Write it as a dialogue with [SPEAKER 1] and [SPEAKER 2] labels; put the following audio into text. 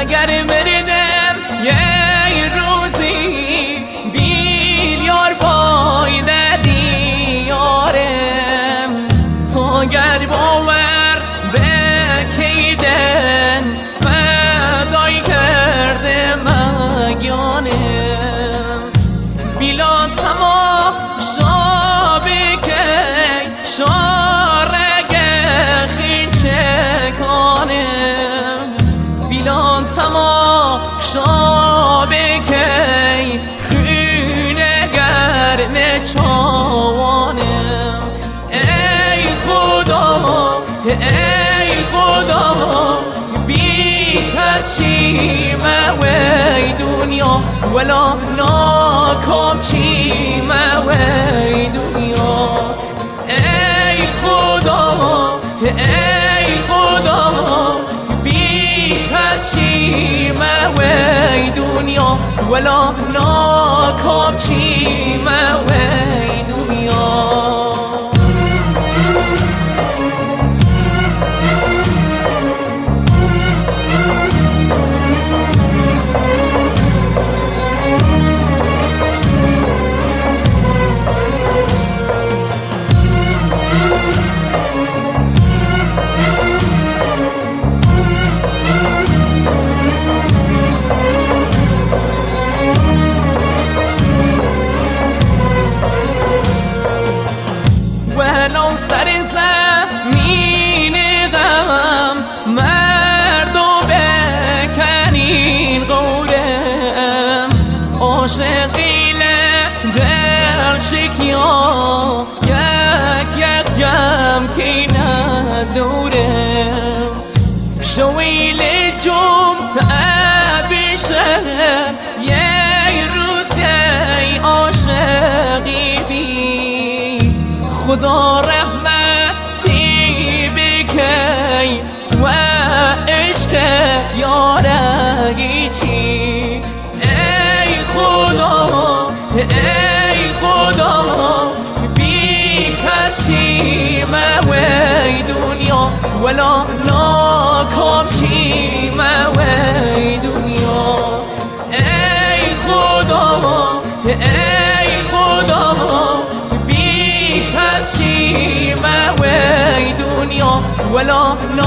[SPEAKER 1] اگر مردم یه روزی بیلیار فایده دیارم تو گر باور بکیدن فدای کرده مگانم بیلا تمام شابکه شارگه خیچه کانم بیلا تمام شابکه خونه گرم چوانم ای خدا بی کسی موی دنیا ولا ناکام چی موی دنیا ای خدا بی کسی موی دنیا ولا ناکام چی موی دنیا ولو سر زمین غم مردو بکنین غورم عاشقی در شکیا یک جمع کی ندورم شویل جمعه بیشه یه روز ای عاشقی بی خدا رحمتی بکی و عشق یارگی چی ای خدا بی کسی موی دنیا ولا ناکام چی موی دنیا ای خدا بی کسی موی دنیا ولا